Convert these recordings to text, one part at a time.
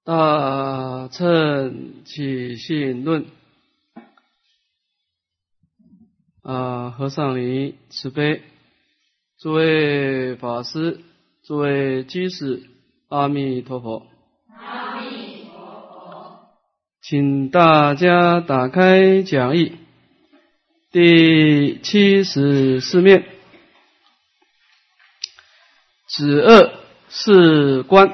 大乘起信论和尚你慈悲，诸位法师，诸位居士，阿弥陀佛。 阿弥陀佛。 请大家打开讲义第74面，子二是观。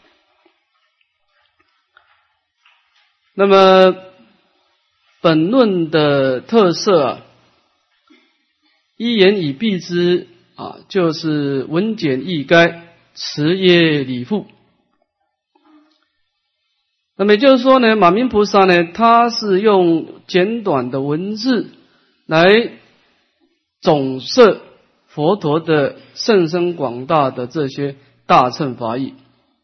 那么本论的特色一言以蔽之就是文简意赅，词约理富。那么也就是说呢，马明菩萨呢，他是用简短的文字来总摄佛陀的甚深广大的这些大乘法义。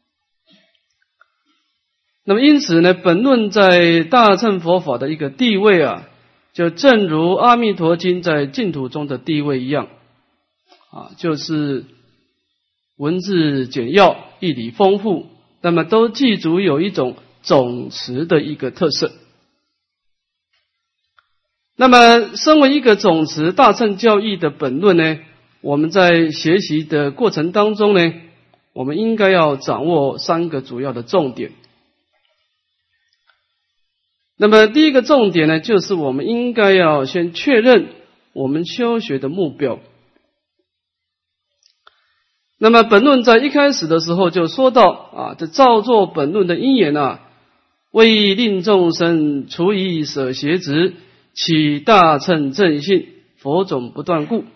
那么因此呢，本论在大乘佛法的一个地位就正如阿弥陀经在净土中的地位一样就是文字简要，义理丰富，那么都记足有一种总持的一个特色。那么身为一个总持大乘教义的本论呢，我们在学习的过程当中呢，我们应该要掌握三个主要的重点。那么第一个重点呢，就是我们应该要先确认我们修学的目标。那么本论在一开始的时候就说到这造作本论的因缘为令众生除以舍邪执，起大乘正信，佛种不断故。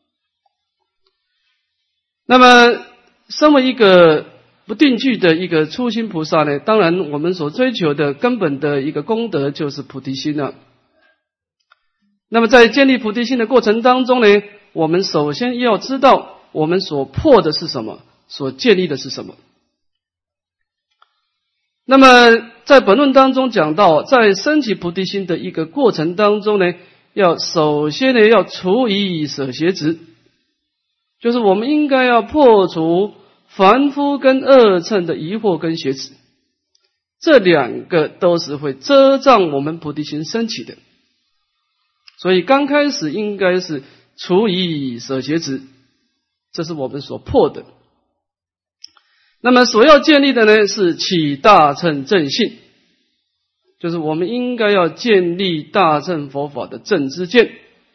那么身为一个不定句的一个初心菩萨呢，当然我们所追求的根本的一个功德就是菩提心了。那么在建立菩提心的过程当中呢，我们首先要知道我们所破的是什么，所建立的是什么。那么在本论当中讲到，在升起菩提心的一个过程当中呢，首先呢要除以舍邪执，就是我们应该要破除凡夫跟二乘的疑惑跟邪执，这两个都是会遮障我们菩提心升起的。所以刚开始应该是除以舍邪执，这是我们所破的。那么所要建立的呢，是起大乘正信，就是我们应该要建立大乘佛法的正知见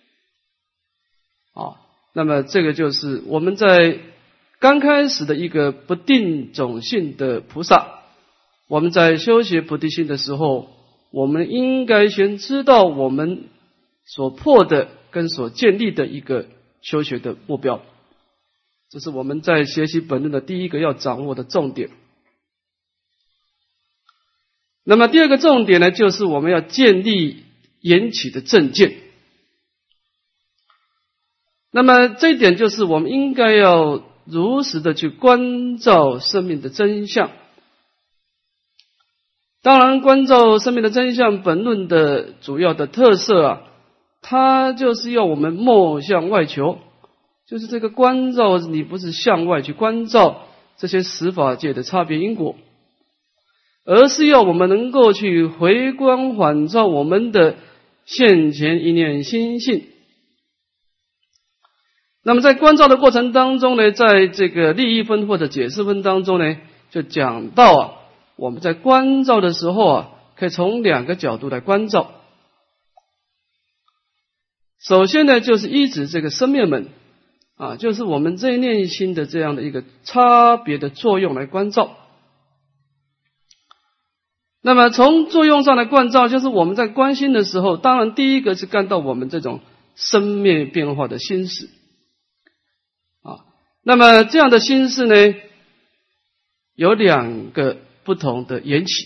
那么这个就是我们在刚开始的一个不定种性的菩萨，我们在修学菩提心的时候，我们应该先知道我们所破的跟所建立的一个修学的目标，这是我们在学习本论的第一个要掌握的重点。那么第二个重点呢，就是我们要建立缘起的正见。那么这一点就是我们应该要如实的去关照生命的真相。当然关照生命的真相，本论的主要的特色它就是要我们莫向外求，就是这个关照你不是向外去关照这些十法界的差别因果，而是要我们能够去回光返照我们的现前一念心性。那么在关照的过程当中呢，在这个利益分或者解释分当中呢，就讲到我们在关照的时候可以从两个角度来关照。首先呢，就是依止这个生灭门就是我们这一念心的这样的一个差别的作用来关照。那么从作用上来关照，就是我们在观心的时候，当然第一个是看到我们这种生灭变化的心识那么这样的心识呢，有两个不同的缘起。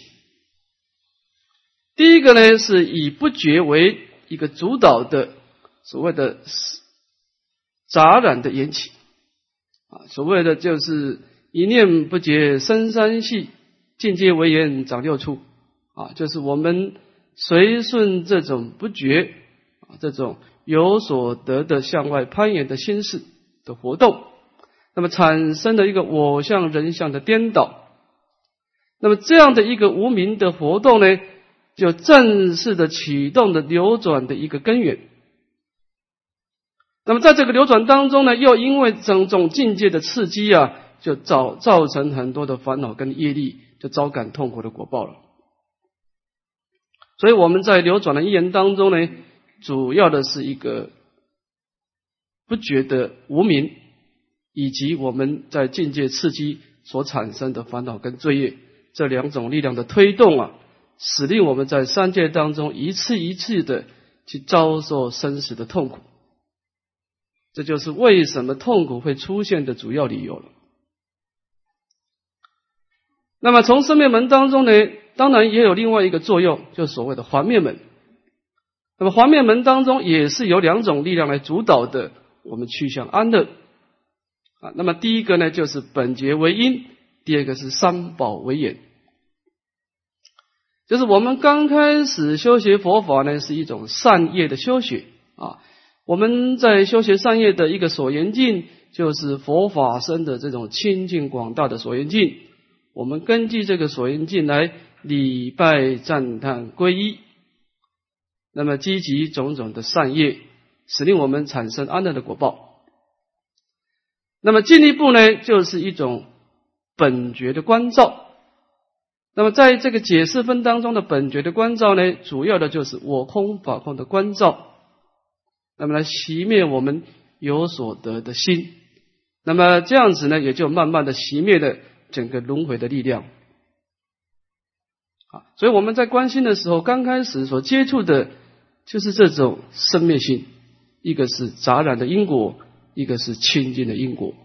第一个呢，是以不觉为一个主导的所谓的杂染的缘起所谓的就是一念不觉生三系，境界为缘长六处就是我们随顺这种不觉这种有所得的向外攀岩的心识的活动，那么产生了一个我相人相的颠倒。 那么这样的一个无明的活动呢，就正式的启动的流转的一个根源。那么在这个流转当中呢，又因为种种境界的刺激啊，就造成很多的烦恼跟业力，就招感痛苦的果报了。所以我们在流转的因缘当中呢，主要的是一个不觉的无明，以及我们在境界刺激所产生的烦恼跟罪业，这两种力量的推动啊，使令我们在三界当中一次一次的去遭受生死的痛苦。这就是为什么痛苦会出现的主要理由了。那么从生灭门当中呢，当然也有另外一个作用，就是所谓的还灭门。那么还灭门当中也是由两种力量来主导的，我们趋向安乐啊。那么第一个呢，就是本觉为因，第二个是三宝为缘。就是我们刚开始修学佛法呢，是一种善业的修学啊。我们在修学善业的一个所缘境，就是佛法身的这种清净广大的所缘境。我们根据这个所缘境来礼拜赞叹皈依，那么积集种种的善业，使令我们产生安乐的果报。那么进一步呢，就是一种本觉的观照。那么在这个解释分当中的本觉的观照呢，主要的就是我空法空的观照，那么来熄灭我们有所得的心。那么这样子呢，也就慢慢的熄灭了整个轮回的力量。所以我们在观心的时候，刚开始所接触的就是这种生灭心，一个是杂染的因果，一个是清净的因果。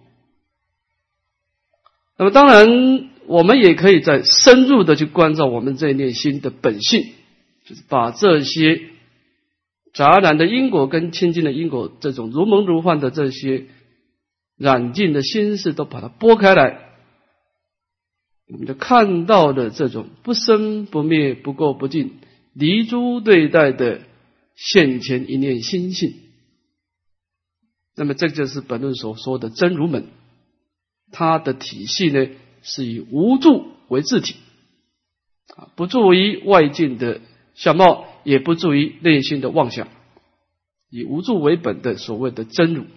那么当然我们也可以再深入的去关照我们这一念心的本性，就是把这些杂染的因果跟清净的因果，这种如梦如幻的这些染尽的心事都把它拨开来，我们就看到的这种不生不灭不垢不净离诸对待的现前一念心性。那么这就是本论所说的真如门，它的体系呢是以无住为自体，不住于外境的相貌，也不住于内心的妄想，以无住为本的所谓的真如。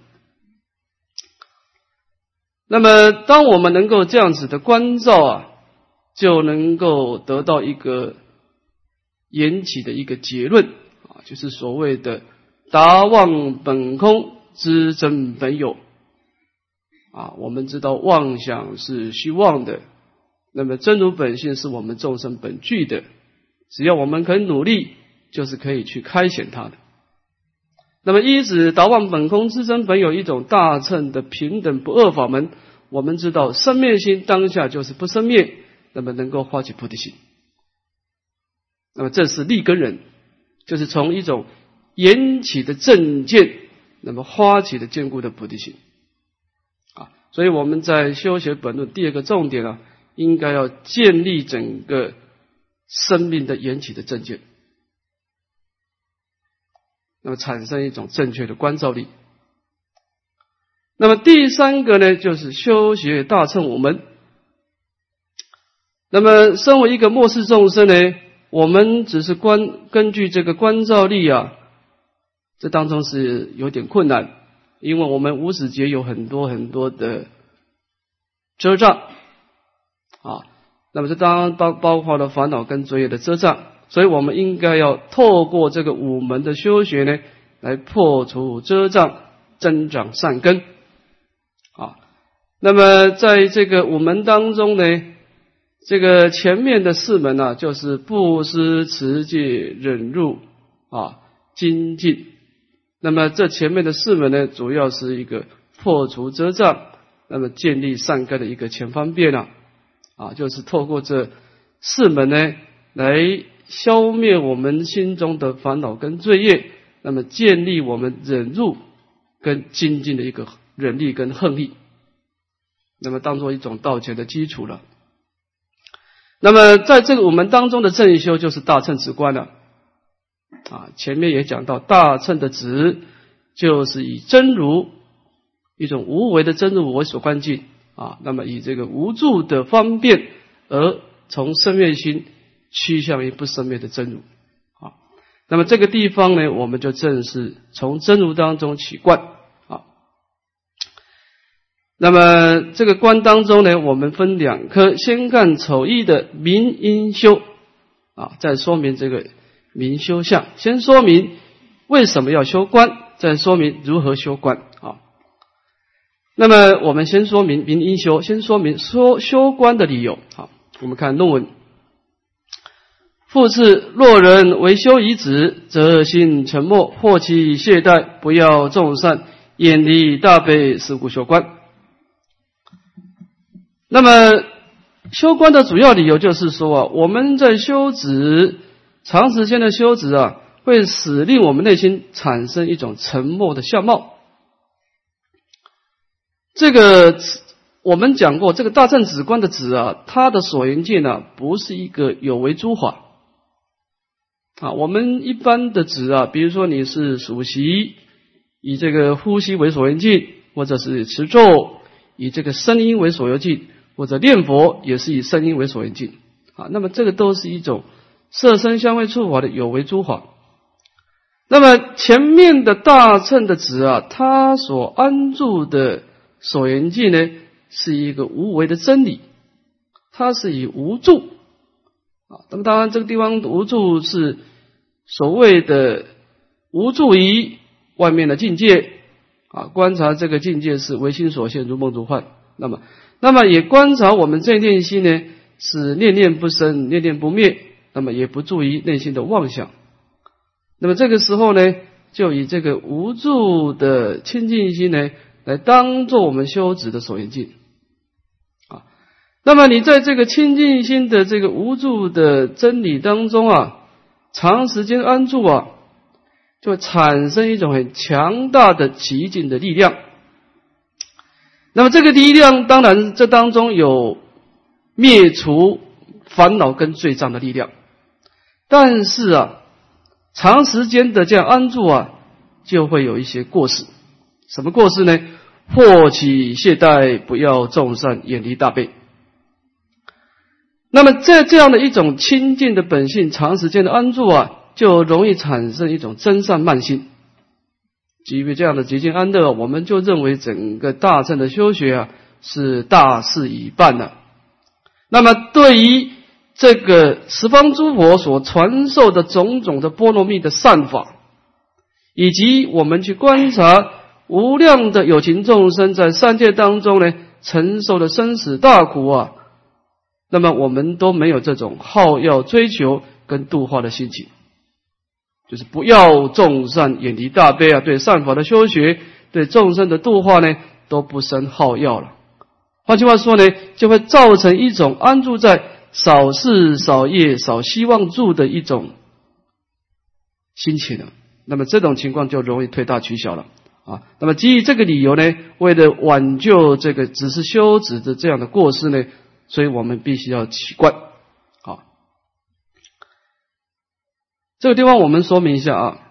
那么当我们能够这样子的关照啊，就能够得到一个缘起的一个结论啊，就是所谓的达妄本空知真本有啊。我们知道妄想是虚妄的，那么真如本性是我们众生本具的，只要我们肯努力，就是可以去开显它的。那么依止达妄本空知真本有一种大乘的平等不二法门，我们知道生灭心当下就是不生灭，那么能够发起菩提心。那么这是立根人，就是从一种缘起的正见，那么发起的坚固的菩提心啊。所以我们在修学本论第二个重点啊，应该要建立整个生命的缘起的正见，那么产生一种正确的观照力。那么第三个呢，就是修学大乘五门。那么身为一个末世众生呢，我们只是根据这个观照力啊，这当中是有点困难，因为我们无始劫有很多很多的遮障啊，那么这当然包括了烦恼跟罪业的遮障，所以我们应该要透过这个五门的修学呢，来破除遮障，增长善根啊。那么在这个五门当中呢，这个前面的四门啊，就是布施、持戒、忍辱啊、精进。那么这前面的四门呢，主要是一个破除遮障，那么建立善根的一个前方便啊，就是透过这四门呢，来消灭我们心中的烦恼跟罪业，那么建立我们忍辱跟精进的一个忍力跟恨力，那么当做一种道前的基础了。那么在这个我们当中的正修就是大乘止观了啊。前面也讲到大乘的止就是以真如一种无为的真如为所观境啊，那么以这个无住的方便而从生灭心趋向于不生灭的真如啊。那么这个地方呢，我们就正是从真如当中起观啊。那么这个观当中呢，我们分两科，先看丑一的明因修啊，再说明这个明修相。先说明为什么要修观，再说明如何修观啊。那么我们先说明明因修，先说明修观的理由啊。我们看论文。复次，若人为修遗子，则心沉默，或其懈怠，不要众善，远离大悲，是故修观。那么修观的主要理由就是说啊，我们在修止长时间的修止啊，会使令我们内心产生一种沉默的相貌。这个我们讲过，这个大乘止观的止啊，它的所缘境呢，不是一个有为诸法啊。我们一般的止啊，比如说你是数息，以这个呼吸为所缘境，或者是持咒，以这个声音为所缘境，或者念佛也是以声音为所缘境啊。那么这个都是一种色声香味触法的有为诸法。那么前面的大乘的止啊，它所安住的所缘境呢，是一个无为的真理，它是以无住啊。那么当然这个地方无住是所谓的无住于外面的境界啊，观察这个境界是唯心所现，如梦如幻。那么也观察我们这念心呢，是念念不生，念念不灭，那么也不住于内心的妄想。那么这个时候呢，就以这个无住的清净心呢，来当做我们修止的所缘境啊。那么你在这个清净心的这个无住的真理当中啊，长时间安住啊，就会产生一种很强大的极尽的力量。那么这个力量当然这当中有灭除烦恼跟罪障的力量，但是啊，长时间的这样安住啊，就会有一些过失。什么过失呢？或起懈怠，不要众善，远离大悲。那么这样的一种清净的本性，长时间的安住啊，就容易产生一种真善慢心。基于这样的极尽安乐，我们就认为整个大乘的修学啊，是大事已办了。那么对于这个十方诸佛所传授的种种的波罗蜜的善法，以及我们去观察无量的有情众生在三界当中呢，承受的生死大苦啊，那么我们都没有这种好要追求跟度化的心情，就是不要众善，远离大悲啊，对善法的修学，对众生的度化呢，都不生好要了。换句话说呢，就会造成一种安住在少事少业少希望住的一种心情了。那么这种情况就容易推大取小了啊。那么基于这个理由呢，为了挽救这个只是修止的这样的过失呢，所以我们必须要起观啊。这个地方我们说明一下啊。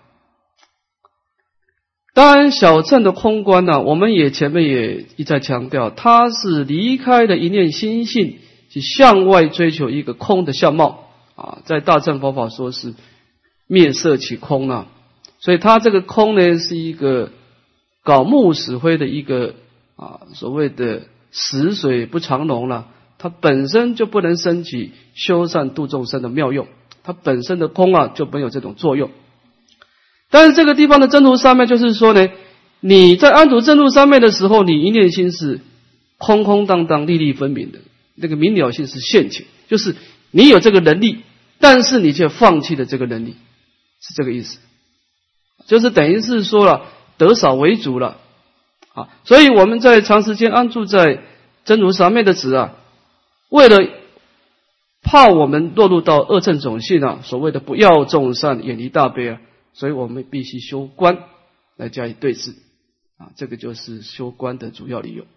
当然小乘的空观呢，我们也前面也一再强调，它是离开了一念心性，去向外追求一个空的相貌啊。在大乘佛法说是灭色起空啊，所以它这个空呢，是一个槁木死灰的一个所谓的死水不常浓了，它本身就不能升起修善度众生的妙用，它本身的空啊就没有这种作用。但是这个地方的真如三昧就是说呢，你在安住真如三昧的时候，你一念心是空空荡荡粒粒分明的，那个明了性是现前，就是你有这个能力，但是你却放弃了这个能力，是这个意思，就是等于是说了得少为主了啊。所以我们在长时间安住在真如三昧的时啊，为了怕我们落入到恶乘种性啊，所谓的不要众善，远离大悲啊，所以我们必须修观来加以对治啊，这个就是修观的主要理由。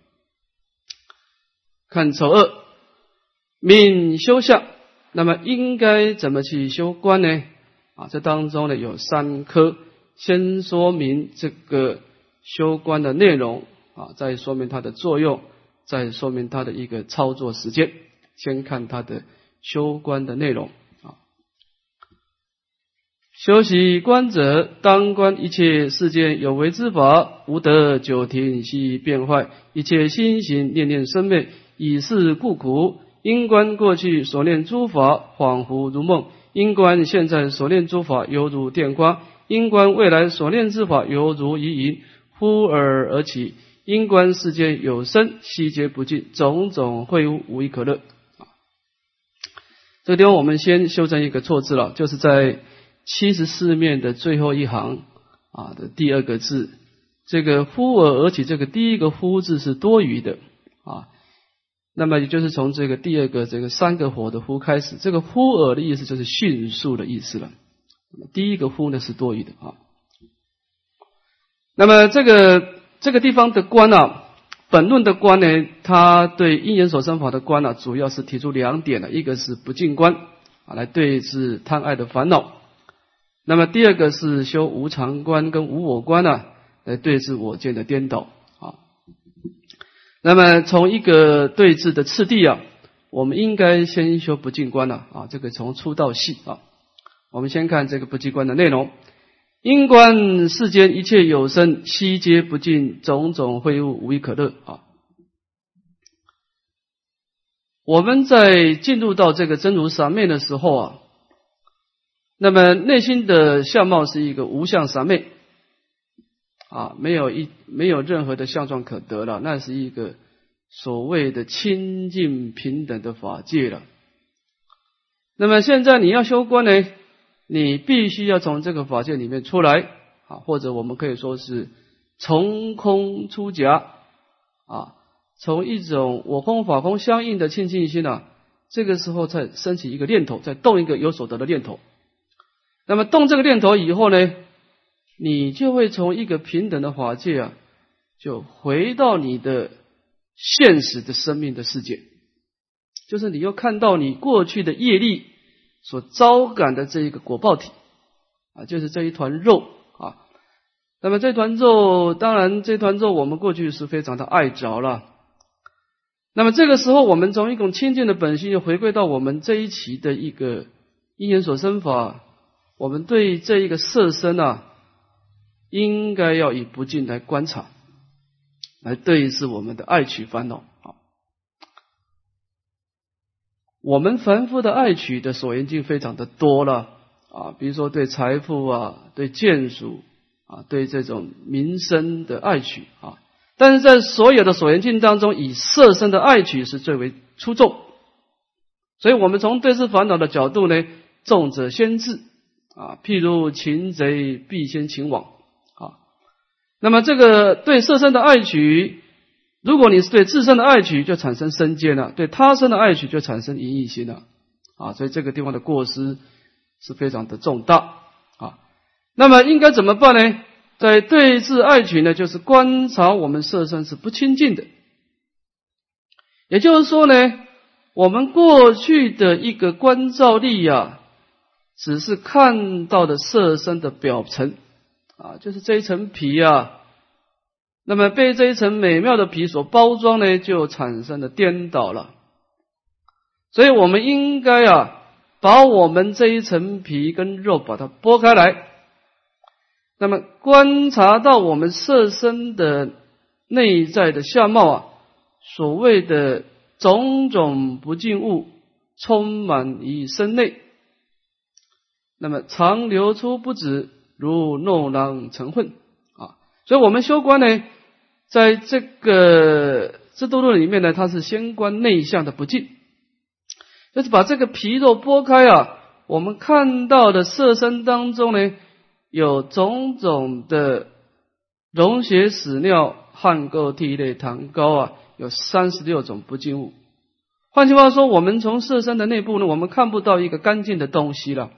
看丑二，敏修相，那么应该怎么去修观呢？啊，这当中呢有三科，先说明这个修观的内容啊，再说明它的作用，再说明它的一个操作时间。先看它的修观的内容啊。修习观者，当观一切世间有为之法，无得久停息变坏，一切心行念念生灭，以是故苦。因观过去所念诸法恍惚如梦，因观现在所念诸法犹如电光，因观未来所念之法犹如遗影，忽而起。因观世间有生，悉皆不尽，种种秽物无一可乐。这个地方我们先修正一个错字了，就是在74面的最后一行的第二个字，这个忽而起，这个第一个忽字是多余的啊。那么也就是从这个第二个这个三个火的忽开始，这个忽而的意思就是迅速的意思了。第一个忽呢是多余的啊。那么这个地方的观本论的观呢，它对因缘所生法的观主要是提出2点一个是不净观来对治贪爱的烦恼，那么第二个是修无常观跟无我观来对治我见的颠倒啊。那么从一个对治的次第我们应该先修不净观这个从粗到细我们先看这个不净观的内容。因观世间一切有生，悉皆不尽，种种秽物无一可乐我们在进入到这个真如三昧的时候那么内心的相貌是一个无相三昧没有任何的相状可得了，那是一个所谓的清净平等的法界了。那么现在你要修观呢，你必须要从这个法界里面出来或者我们可以说是从空出假从一种我空法空相应的清净心这个时候才升起一个念头，再动一个有所得的念头。那么动这个念头以后呢，你就会从一个平等的法界就回到你的现实的生命的世界，就是你又看到你过去的业力所招感的这一个果报体就是这一团肉那么这团肉，当然这团肉我们过去是非常的爱着了。那么这个时候我们从一种清净的本性又回归到我们这一期的一个因缘所生法，我们对这一个色身应该要以不净来观察，来对治我们的爱取烦恼我们凡夫的爱取的所缘境非常的多了比如说对财富对眷属对这种民生的爱取但是在所有的所缘境当中，以色身的爱取是最为出众。所以我们从对治烦恼的角度呢，重者先治譬如擒贼必先擒王那么这个对色身的爱取，如果你是对自身的爱取，就产生身见了；对他身的爱取，就产生淫欲心了所以这个地方的过失是非常的重大那么应该怎么办呢？在对治爱取呢，就是观察我们色身是不清净的。也就是说呢，我们过去的一个观照力只是看到的色身的表层就是这一层皮那么被这一层美妙的皮所包装呢，就产生了颠倒了。所以我们应该把我们这一层皮跟肉把它剥开来，那么观察到我们色身的内在的相貌所谓的种种不净物充满于身内，那么常流出不止，如弄囊成混所以我们修观呢，在这个制度论里面呢，它是先观内相的不净，就是把这个皮肉剥开我们看到的色身当中呢，有种种的溶血屎尿汗垢涕泪糖膏有36种不净物。换句话说，我们从色身的内部呢，我们看不到一个干净的东西了，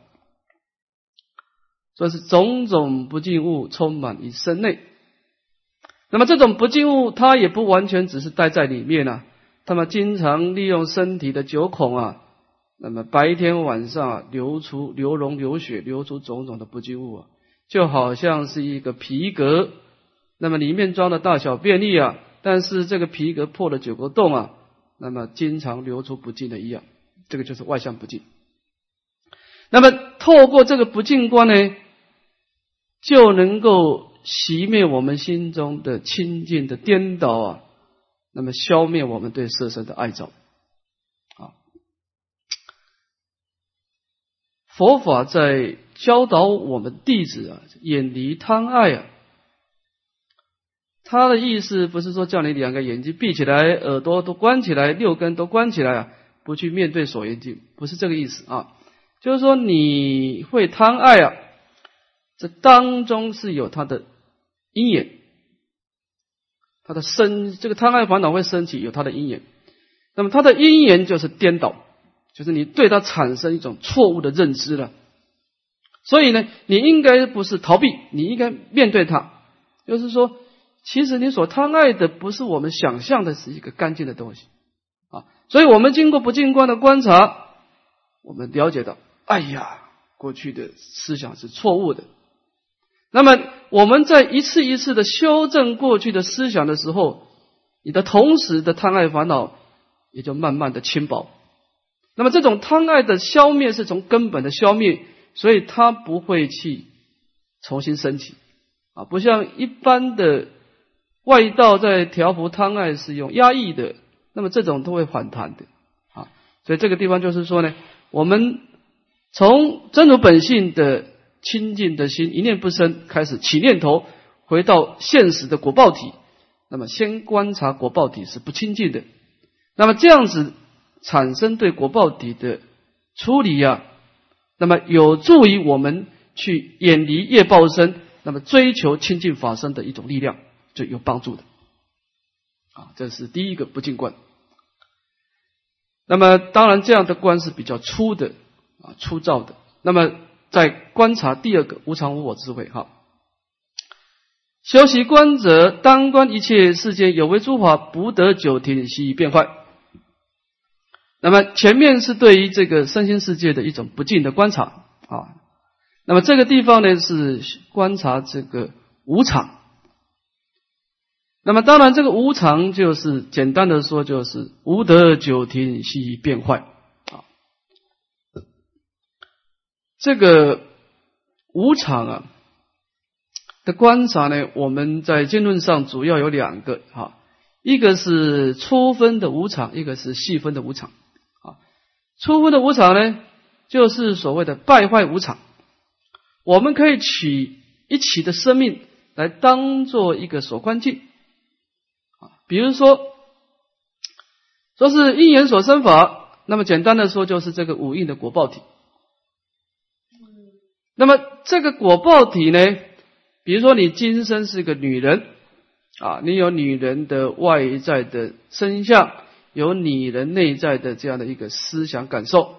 所以是种种不净物充满于身内。那么这种不净物它也不完全只是待在里面它们经常利用身体的9孔那么白天晚上流脓流血，流出种种的不净物就好像是一个皮革，那么里面装的大小便利但是这个皮革破了9个洞那么经常流出不净的一样这个就是外相不净。那么透过这个不净观呢，就能够熄灭我们心中的清净的颠倒啊，那么消灭我们对色身的爱着啊。佛法在教导我们弟子啊，远离贪爱啊。他的意思不是说叫你两个眼睛闭起来，耳朵都关起来，六根都关起来啊，不去面对所缘境，不是这个意思啊。就是说你会贪爱啊，这当中是有它的因缘，它的这个贪爱烦恼会升起，有它的因缘。那么它的因缘就是颠倒，就是你对它产生一种错误的认知了。所以呢，你应该不是逃避，你应该面对它。就是说，其实你所贪爱的不是我们想象的是一个干净的东西啊。所以我们经过不净观的观察，我们了解到，哎呀，过去的思想是错误的。那么我们在一次一次的修正过去的思想的时候，你的同时的贪爱烦恼也就慢慢的轻薄。那么这种贪爱的消灭是从根本的消灭，所以它不会去重新升起啊，不像一般的外道在调伏贪爱是用压抑的，那么这种都会反弹的啊。所以这个地方就是说呢，我们从真如本性的清净的心一念不生开始起念头，回到现实的果报体，那么先观察果报体是不清净的，那么这样子产生对果报体的处理啊，那么有助于我们去远离业报身，那么追求清净法身的一种力量，就有帮助的啊。这是第一个不净观。那么当然这样的观是比较粗的啊，粗糙的。那么再观察第二个无常无我智慧哈。修习观者，当观一切世间有为诸法不得久停，悉以变坏。那么前面是对于这个身心世界的一种不净的观察啊。那么这个地方呢是观察这个无常。那么当然这个无常就是简单的说就是无得久停，悉以变坏啊。这个无常啊的观察呢，我们在经论上主要有两个啊，一个是粗分的无常，一个是细分的无常啊。粗分的无常呢，就是所谓的败坏无常。我们可以取一起的生命来当做一个所观境啊，比如说是因缘所生法，那么简单的说就是这个五蕴的果报体。那么这个果报体呢，比如说你今生是个女人啊，你有女人的外在的身相，有女人内在的这样的一个思想感受。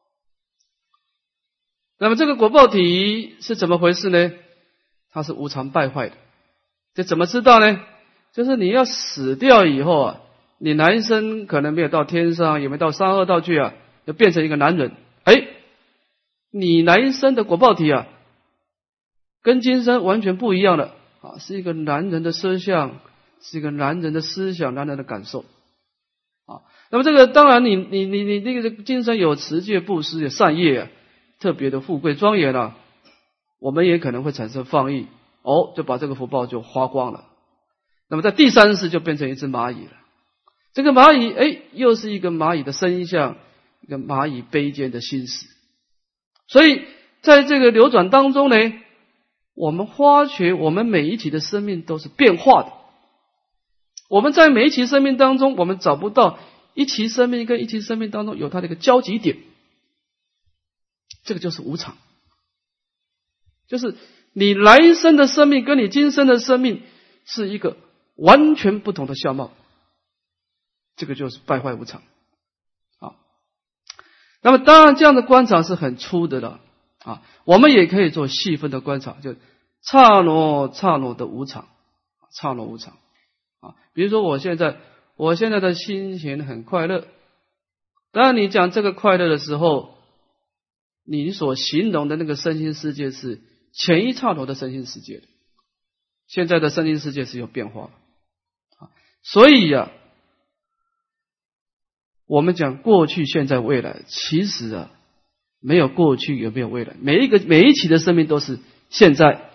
那么这个果报体是怎么回事呢？它是无常败坏的。这怎么知道呢？就是你要死掉以后啊，你男生可能没有到天上，也没到三恶道去啊，就变成一个男人。你来生的果报体啊，跟今生完全不一样了啊，是一个男人的色相，是一个男人的思想，男人的感受啊。那么这个当然你那个今生有持戒布施有善业啊，特别的富贵庄严啊，我们也可能会产生放逸就把这个福报就花光了。那么在第三世就变成一只蚂蚁了。这个蚂蚁又是一个蚂蚁的身相，一个蚂蚁卑贱的心识。所以在这个流转当中呢，我们发觉我们每一期的生命都是变化的。我们在每一期生命当中，我们找不到一期生命跟一期生命当中有它的一个交集点，这个就是无常。就是你来生的生命跟你今生的生命是一个完全不同的相貌，这个就是败坏无常啊。那么当然这样的观察是很粗的了啊，我们也可以做细分的观察，就刹那的无常，刹那无常啊。比如说我现在的心情很快乐，当然你讲这个快乐的时候，你所形容的那个身心世界是前一刹那的身心世界，现在的身心世界是有变化啊。所以我们讲过去、现在、未来，其实啊，没有过去，也没有未来，每一期的生命都是现在，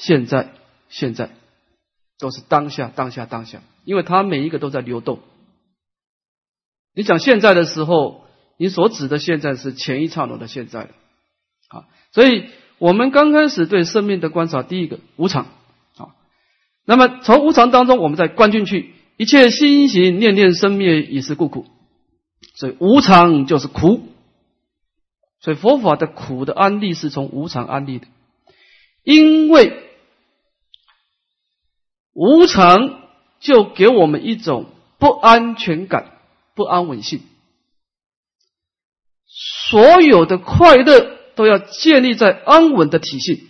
都是当下，因为它每一个都在流动。你讲现在的时候，你所指的现在是前一刹那的现在啊，所以我们刚开始对生命的观察，第一个无常啊，那么从无常当中，我们再观进去，一切心行念念生灭，已是故苦，所以无常就是苦，所以佛法的苦的安立是从无常安立的，因为无常就给我们一种不安全感、不安稳性。所有的快乐都要建立在安稳的体系，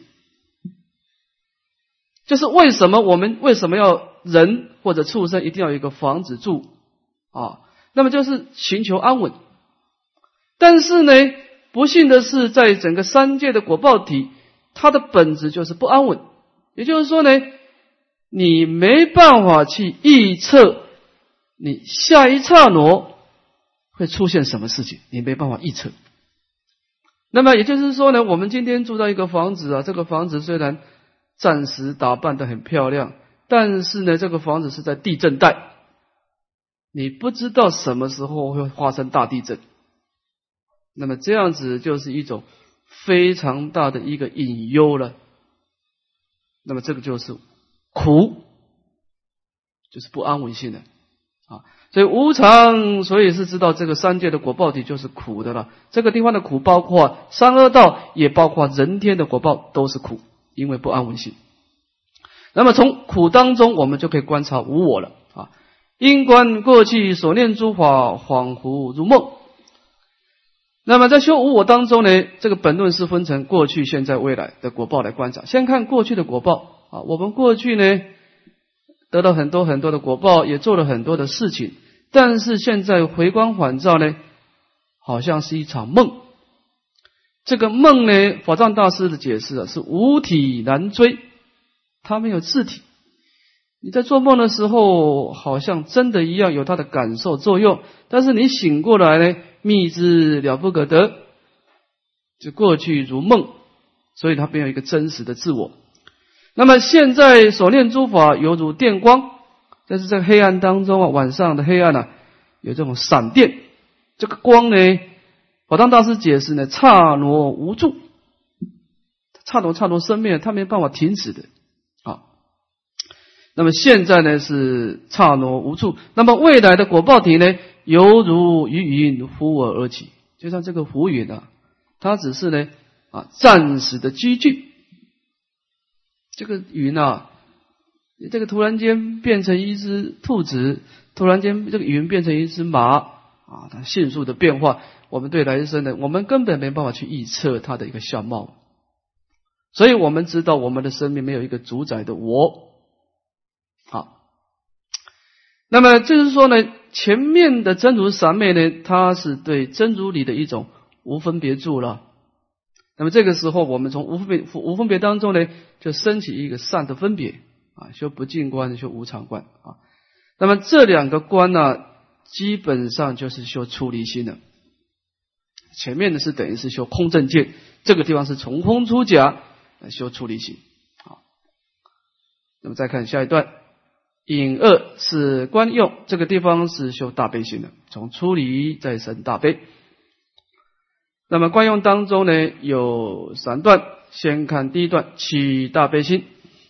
就是为什么要人或者畜生一定要有一个房子住啊？那么就是寻求安稳。但是呢，不幸的是，在整个三界的果报体，它的本质就是不安稳。也就是说呢，你没办法去预测你下一刹那会出现什么事情，你没办法预测。那么也就是说呢，我们今天住在一个房子啊，这个房子虽然暂时打扮得很漂亮，但是呢，这个房子是在地震带，你不知道什么时候会发生大地震。那么这样子就是一种非常大的一个隐忧了。那么这个就是苦，就是不安稳性的啊。所以无常，所以是知道这个三界的果报体就是苦的了。这个地方的苦包括三恶道，也包括人天的果报，都是苦，因为不安稳性。那么从苦当中，我们就可以观察无我了啊。因观过去所念诸法，恍惚如梦。那么在修无我当中呢，这个本论是分成过去、现在、未来的果报来观察。先看过去的果报啊，我们过去呢得到很多的果报，也做了很多的事情，但是现在回光返照呢，好像是一场梦。这个梦呢，法藏大师的解释啊，是无体难追，它没有自体。你在做梦的时候，好像真的一样有它的感受作用，但是你醒过来呢，密之了不可得，就过去如梦，所以它没有一个真实的自我。那么现在所念诸法犹如电光，但是在黑暗当中啊，晚上的黑暗啊，有这种闪电，这个光呢，法藏大师解释呢，刹那无住，刹那生灭，它没办法停止的啊。那么现在呢是刹那无住，那么未来的果报体呢，犹如余云忽我而起，就像这个浮云啊，它只是呢暂时的积聚。这个云啊，这个突然间变成一只兔子，突然间这个云变成一只马啊，它迅速的变化。我们对来生呢，我们根本没办法去预测它的一个相貌，所以我们知道我们的生命没有一个主宰的我。好，那么就是说呢，前面的真如三昧呢，它是对真如理的一种无分别住了。那么这个时候，我们从无分别当中呢，就升起一个善的分别啊，修不净观，修无常观啊。那么这两个观呢，基本上就是修出离心了。前面的是等于是修空正见，这个地方是从空出假来修出离心。好，那么再看下一段，引恶是观用，这个地方是修大悲心的，从出离再生大悲。那么观用当中呢，有三段，先看第一段，起大悲心。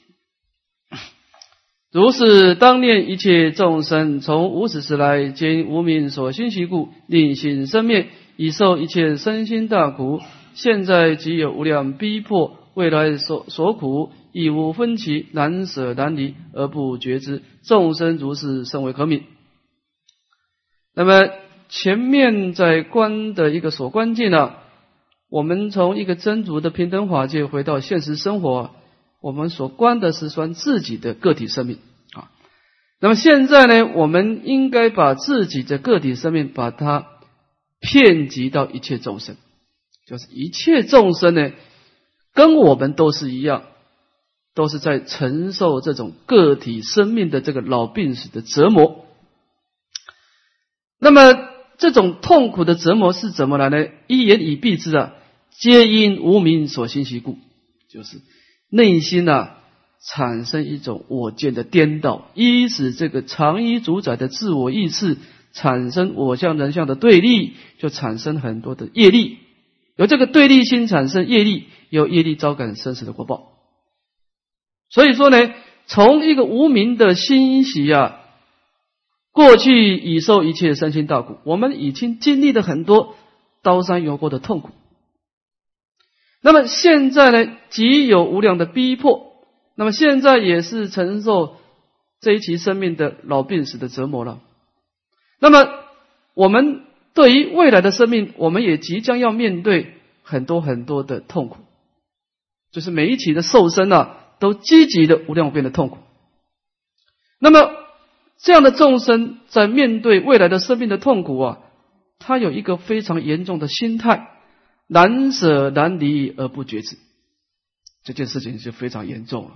如是当念一切众生，从无始时来，皆因无明所熏习故，令心生灭，已受一切身心大苦。现在即有无量逼迫，未来所苦，亦无分歧，难舍难离，而不觉知。众生如是，甚为可悯。那么前面在观的一个所观境呢，我们从一个真如的平等法界回到现实生活，我们所观的是算自己的个体生命啊。那么现在呢，我们应该把自己的个体生命把它遍及到一切众生，就是一切众生呢，跟我们都是一样，都是在承受这种个体生命的这个老病死的折磨。那么这种痛苦的折磨是怎么来呢？一言以蔽之啊，皆因无明所心习故，就是内心啊产生一种我见的颠倒，依使这个常依主宰的自我意识产生我相人相的对立，就产生很多的业力，有这个对立心产生业力，有业力招感生死的果报。所以说呢，从一个无明的欣喜啊，过去已受一切身心大苦，我们已经经历了很多刀山油锅的痛苦。那么现在呢，即有无量的逼迫，那么现在也是承受这一期生命的老病死的折磨了。那么我们对于未来的生命，我们也即将要面对很多很多的痛苦，就是每一期的受生啊，都积极的无量无边的痛苦。那么这样的众生在面对未来的生命的痛苦啊，他有一个非常严重的心态，难舍难离而不觉知，这件事情就非常严重了。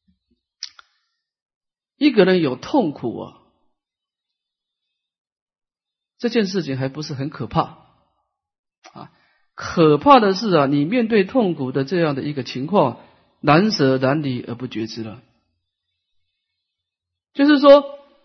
一个人有痛苦啊，这件事情还不是很可怕啊，可怕的是啊，你面对痛苦的这样的一个情况，难舍难离而不觉知了。就是说，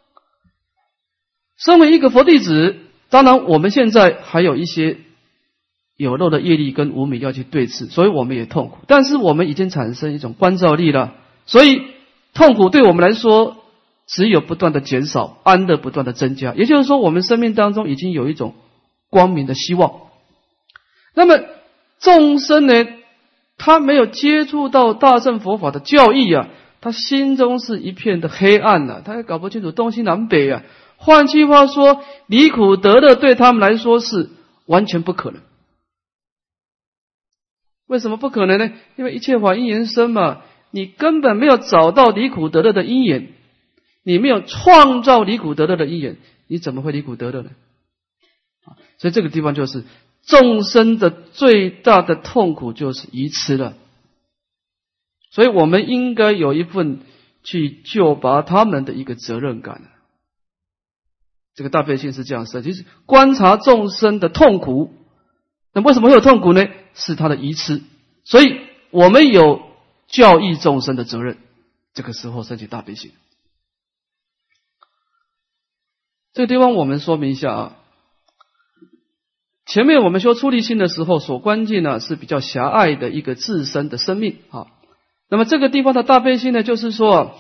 身为一个佛弟子，当然我们现在还有一些有漏的业力跟无明要去对峙，所以我们也痛苦，但是我们已经产生一种观照力了，所以痛苦对我们来说只有不断的减少，安乐不断的增加，也就是说我们生命当中已经有一种光明的希望。那么众生呢，他没有接触到大乘佛法的教义啊，他心中是一片的黑暗啊，他也搞不清楚东西南北啊。换句话说，离苦得乐对他们来说是完全不可能。为什么不可能呢？因为一切法因缘生嘛，你根本没有找到离苦得乐的因缘，你没有创造离苦得乐的因缘，你怎么会离苦得乐呢？所以这个地方就是众生的最大的痛苦就是愚痴了。所以我们应该有一份去救拔他们的一个责任感。这个大悲心是这样设计，就是观察众生的痛苦。那为什么会有痛苦呢？是他的愚痴。所以我们有教育众生的责任，这个时候升起大悲心。这个地方我们说明一下啊。前面我们修出离心的时候，所关键呢是比较狭隘的一个自身的生命啊。那么这个地方的大悲心呢，就是说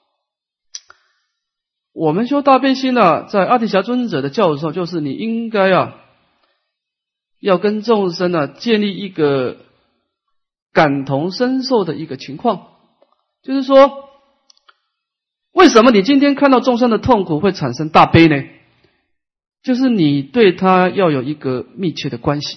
我们修大悲心呢，在阿底峡尊者的教授，就是你应该啊，要跟众生啊建立一个感同身受的一个情况。就是说，为什么你今天看到众生的痛苦会产生大悲呢？就是你对他要有一个密切的关系。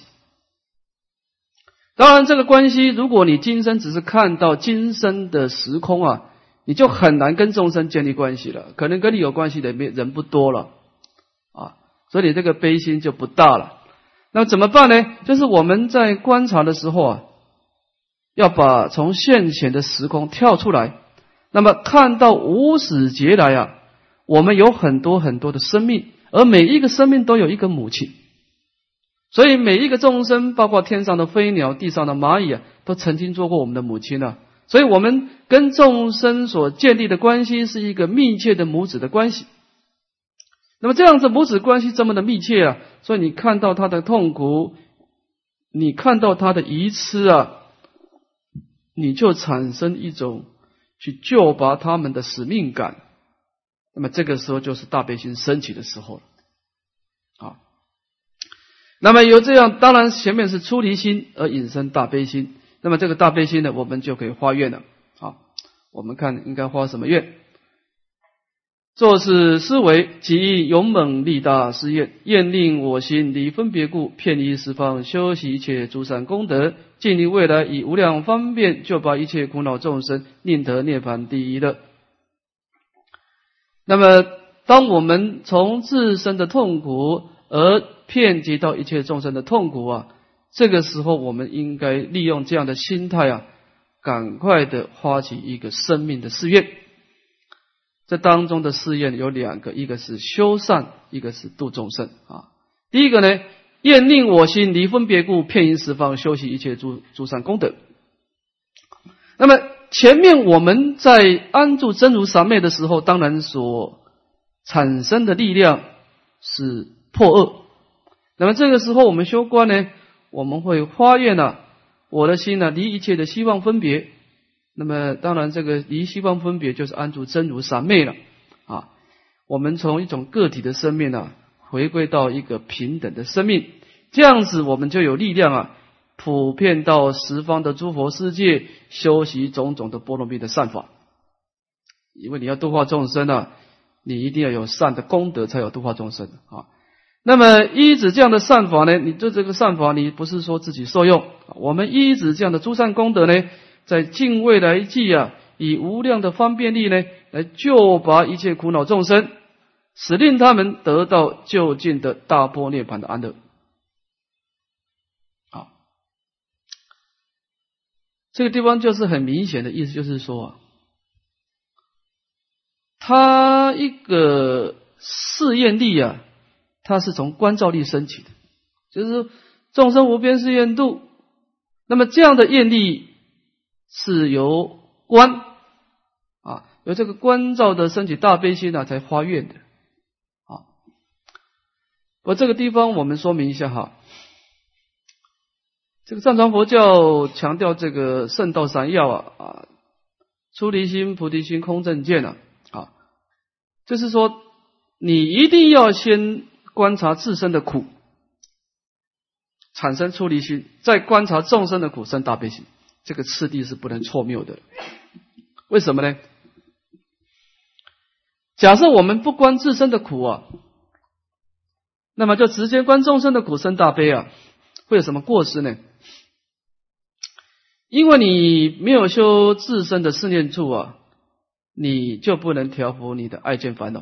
当然这个关系，如果你今生只是看到今生的时空啊，你就很难跟众生建立关系了，可能跟你有关系的人不多了啊，所以你这个悲心就不大了。那怎么办呢？就是我们在观察的时候啊，要把从现前的时空跳出来，那么看到无始劫来啊，我们有很多很多的生命，而每一个生命都有一个母亲，所以每一个众生，包括天上的飞鸟、地上的蚂蚁啊，都曾经做过我们的母亲啊。所以我们跟众生所建立的关系是一个密切的母子的关系。那么这样子母子关系这么的密切啊，所以你看到他的痛苦，你看到他的愚痴啊，你就产生一种去救拔他们的使命感。那么这个时候就是大悲心升起的时候了啊。那么有这样，当然前面是出离心而引生大悲心，那么这个大悲心呢，我们就可以发愿了。好，我们看应该发什么愿？作是思维，即以勇猛力大誓愿，愿令我心离分别故，遍于十方修习一切诸善功德，尽力未来以无量方便救拔一切苦恼众生，令得涅槃第一乐。那么当我们从自身的痛苦而遍及到一切众生的痛苦啊，这个时候我们应该利用这样的心态啊，赶快的发起一个生命的誓愿。这当中的誓愿有两个，一个是修善，一个是度众生啊。 第一个呢，愿令我心离分别故，遍淫十方，修习一切诸善功德。那么前面我们在安住真如三昧的时候，当然所产生的力量是破恶。那么这个时候我们修观呢，我们会发愿我的心离一切的希望分别。那么当然这个离希望分别就是安住真如三昧了啊。我们从一种个体的生命回归到一个平等的生命，这样子我们就有力量普遍到十方的诸佛世界，修习种种的波罗蜜的善法。因为你要度化众生你一定要有善的功德，才有度化众生啊。那么依止这样的善法呢，你对这个善法你不是说自己受用，我们依止这样的诸善功德呢，在尽未来际以无量的方便力呢，来救拔一切苦恼众生，使令他们得到究竟的大般涅槃的安乐。这个地方就是很明显的意思，就是说他一个试验力它是从观照力升起的，就是众生无边誓愿度。那么这样的愿力是由观由这个观照的升起大悲心才发愿的我这个地方我们说明一下这个藏传佛教强调这个圣道三要出离心、菩提心、空正见就是说你一定要先观察自身的苦，产生出离心，再观察众生的苦，生大悲心。这个次第是不能错谬的。为什么呢？假设我们不观自身的苦那么就直接观众生的苦，生大悲会有什么过失呢？因为你没有修自身的四念处你就不能调伏你的爱见烦恼。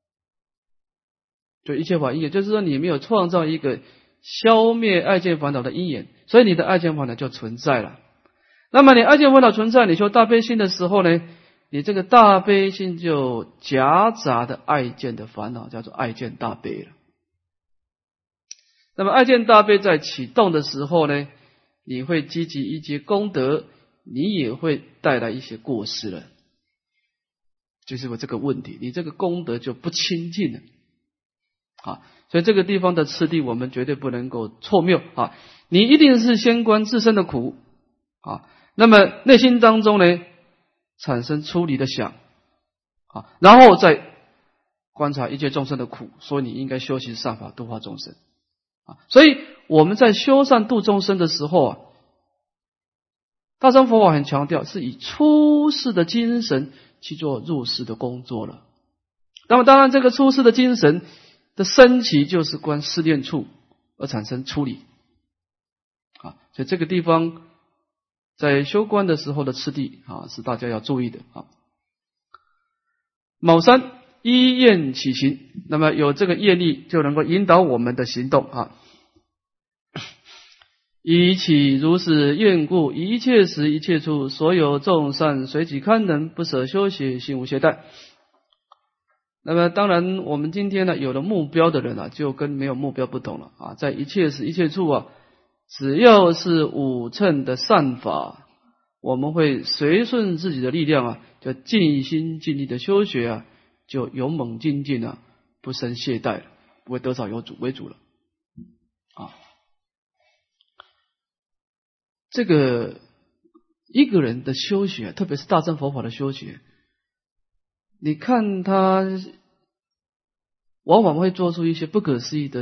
就一切法因缘，就是说你没有创造一个消灭爱见烦恼的因缘，所以你的爱见烦恼就存在了。那么你爱见烦恼存在，你修大悲心的时候呢，你这个大悲心就夹杂的爱见的烦恼，叫做爱见大悲了。那么爱见大悲在启动的时候呢，你会积极一些功德，你也会带来一些过失了。就是我这个问题，你这个功德就不清净了所以这个地方的次第我们绝对不能够错谬你一定是先观自身的苦那么内心当中呢产生出离的想然后再观察一切众生的苦，所以你应该修习善法度化众生所以我们在修善度众生的时候大乘佛法很强调是以出世的精神去做入世的工作了。那么当然这个出世的精神的升起就是观四念处而产生出离所以这个地方在修观的时候的次第是大家要注意的卯三依愿起行，那么有这个业力就能够引导我们的行动以起如是愿故，一切时一切处所有众善随己堪能，不舍修习，心无懈怠。那么当然我们今天呢有了目标的人就跟没有目标不同了在一切时一切处只要是五乘的善法，我们会随顺自己的力量就尽心尽力的修学就勇猛精进不生懈怠，不会得少为主了这个一个人的修学，特别是大乘佛法的修学，你看他往往会做出一些不可思议的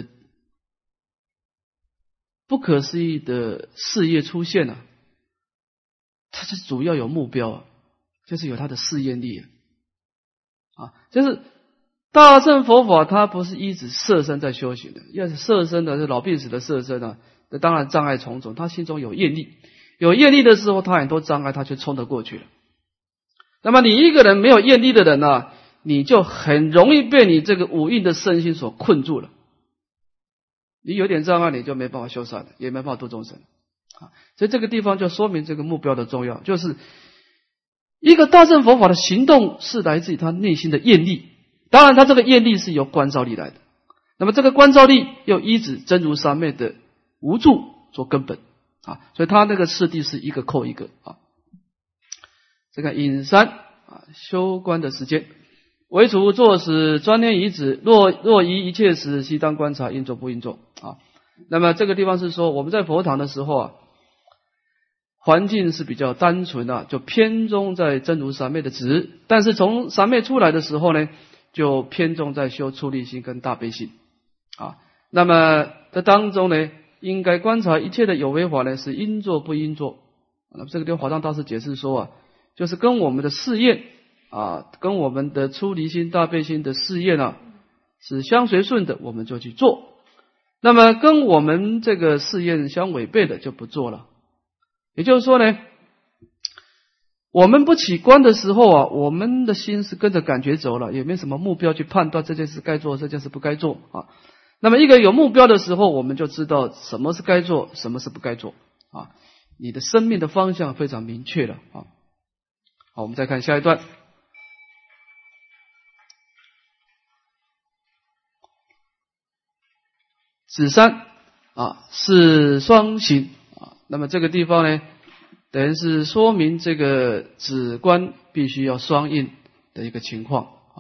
事业出现他是主要有目标就是有他的试验力就是大乘佛法它不是一直色身在修行的，要是色身的是老病死的色身那当然障碍重重，他心中有业力，有业力的时候他很多障碍他却冲得过去了。那么你一个人没有业力的人你就很容易被你这个五蕴的身心所困住了，你有点障碍你就没办法修善了，也没办法度众生所以这个地方就说明这个目标的重要，就是一个大乘佛法的行动是来自于他内心的业力，当然他这个业力是由观照力来的， 那么这个观照力又依止真如三昧的无住做根本啊，所以他那个次第是一个扣一个啊。这个引三啊，修观的时间，唯除作使专念遗止，若依一切时，悉当观察应作不应作啊。那么这个地方是说，我们在佛堂的时候啊，环境是比较单纯啊，就偏重在真如三昧的止，但是从三昧出来的时候呢，就偏重在修出离心跟大悲心啊。那么这当中呢，应该观察一切的有为法呢，是应作不应作。那么这个地方华藏大师解释说啊，就是跟我们的誓愿啊，跟我们的出离心、大悲心的誓愿啊，是相随顺的，我们就去做。那么跟我们这个誓愿相违背的，就不做了。也就是说呢，我们不起观的时候啊，我们的心是跟着感觉走了，也没什么目标去判断这件事该做，这件事不该做啊。那么一个有目标的时候，我们就知道什么是该做，什么是不该做啊。你的生命的方向非常明确了啊。好，我们再看下一段。止三啊是双行啊，那么这个地方呢，等于是说明这个止观必须要双印的一个情况